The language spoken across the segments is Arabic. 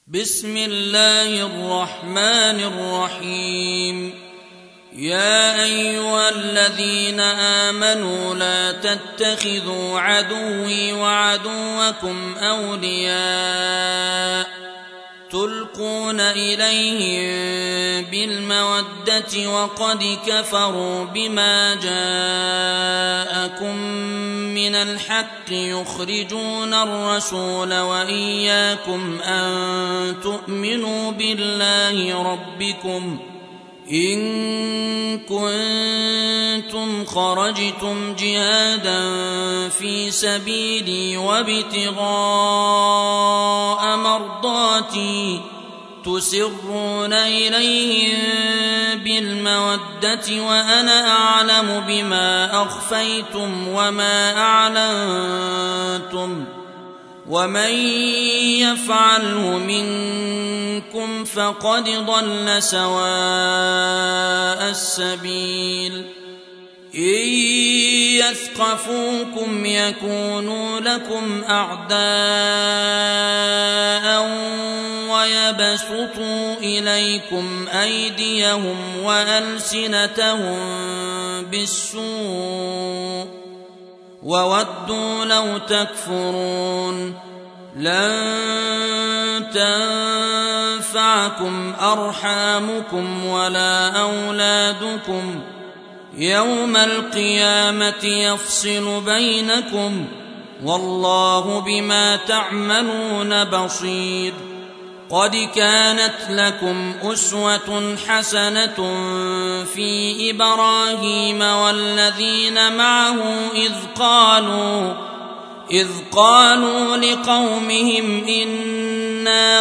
بسم الله الرحمن الرحيم. يا أيها الذين آمنوا لا تتخذوا عدوي وعدوكم أولياء تلقون إليهم بالمودة وقد كفروا بما جاءكم من الحق يخرجون الرسول وإياكم أن تؤمنوا بالله ربكم إن كنتم خرجتم جهادا في سبيلي وابتغاء مرضاتي تسرون إليهم بالمودة وأنا أعلم بما أخفيتم وما أعلنتم ومن يفعله منكم فقد ضل سواء السبيل. إن يثقفوكم يكونوا لكم أعداء ويبسطوا إليكم أيديهم وألسنتهم بالسوء وودوا لو تكفرون. لن تنفعكم أرحامكم ولا أولادكم يوم القيامة يفصل بينكم والله بما تعملون بصير. قد كانت لكم أسوة حسنة في إبراهيم والذين معه إذ قالوا لقومهم إنا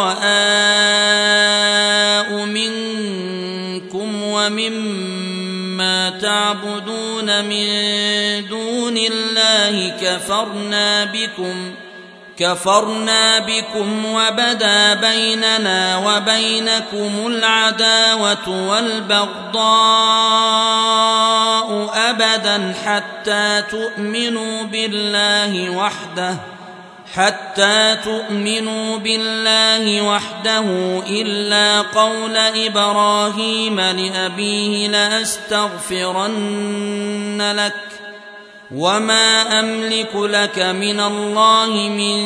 براء منكم ومما تعبدون من دون الله كفرنا بكم وبدا بيننا وبينكم العداوة والبغضاء أبدا حتى تؤمنوا بالله وحده إلا قول إبراهيم لأبيه لأستغفرن لك وما أملك لك من الله من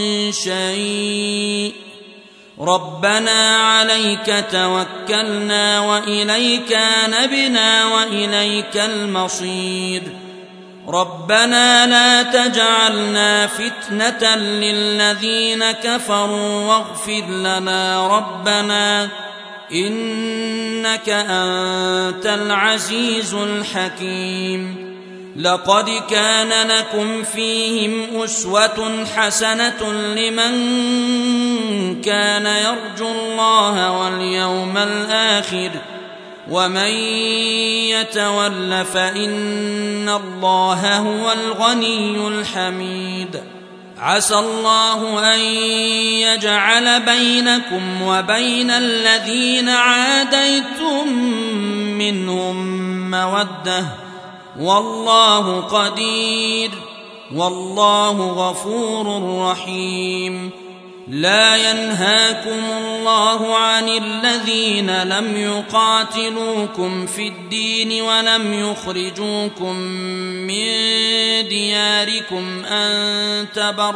شيء ربنا عليك توكلنا وإليك أنبنا وإليك المصير. ربنا لا تجعلنا فتنة للذين كفروا واغفر لنا ربنا إنك أنت العزيز الحكيم. لقد كان لكم فيهم أسوة حسنة لمن كان يرجو الله واليوم الآخر ومن يتول فإن الله هو الغني الحميد. عسى الله أن يجعل بينكم وبين الذين عاديتم منهم مودة والله قدير والله غفور رحيم. لا ينهاكم الله عن الذين لم يقاتلوكم في الدين ولم يخرجوكم من دياركم أن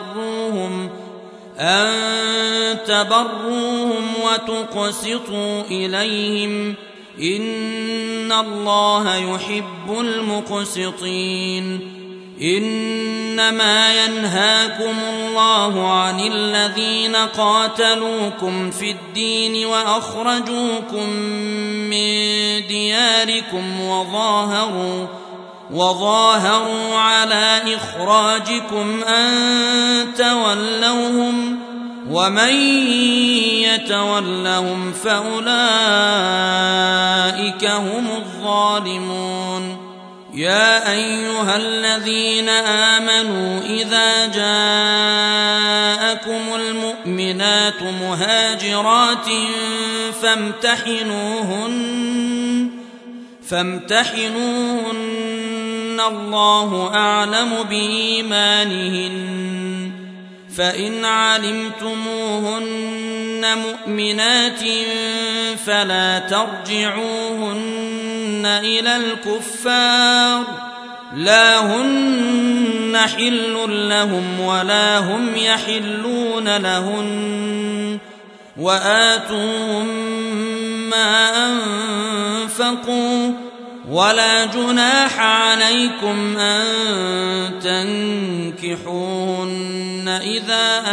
تبروهم وتقسطوا إليهم إن الله يحب المقسطين. إنما ينهاكم الله عن الذين قاتلوكم في الدين وأخرجوكم من دياركم وظاهروا على إخراجكم أن تولوهم ومن يتولهم فأولئك هم الظالمون. يا أيها الذين آمنوا إذا جاءكم المؤمنات مهاجرات فامتحنوهن الله أعلم بإيمانهن فإن علمتموهن مؤمنات فلا ترجعوهن إلى الكفار لا هن حل لهم ولا هم يحلون لهن وآتوهم ما أنفقوا ولا جناح عليكم أن تنكحوهن إذا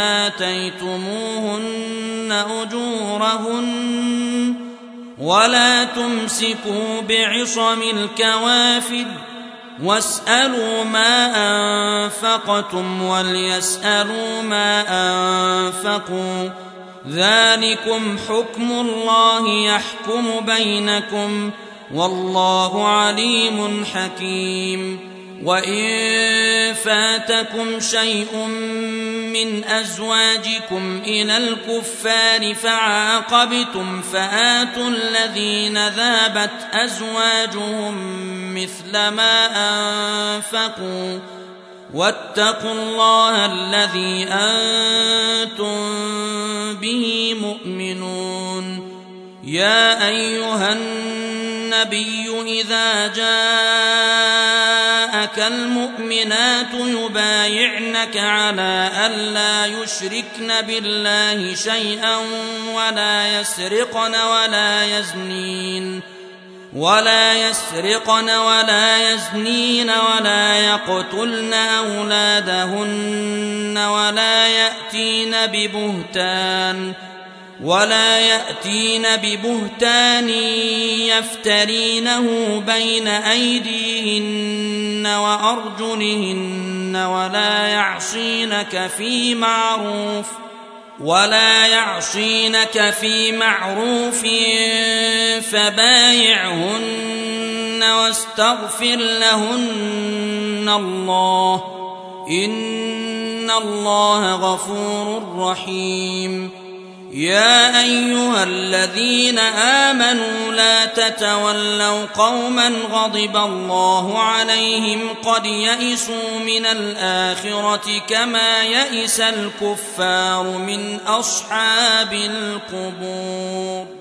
آتيتموهن أجورهن ولا تمسكوا بعصم الكوافر واسألوا ما أنفقتم وليسألوا ما أنفقوا ذلكم حكم الله يحكم بينكم والله عليم حكيم وإن فاتكم شيء من أزواجكم إلى الكفار فعاقبتم فآتوا الذين ذابت أزواجهم مثل ما أنفقوا واتقوا الله الذي أنتم به مؤمنون يا أيها النبي إذا جاءك المؤمنات يبايعنك على ألا يشركن بالله شيئا ولا يسرقن ولا يزنين ولا يقتلن أولادهن ولا يأتين ببهتان يفترينه بين أيديهن وأرجلهن ولا يعصينك في معروف فبايعهن واستغفر لهن الله إن الله غفور رحيم يا أيها الذين آمنوا لا تتولوا قوما غضب الله عليهم قد يئسوا من الآخرة كما يئس الكفار من أصحاب القبور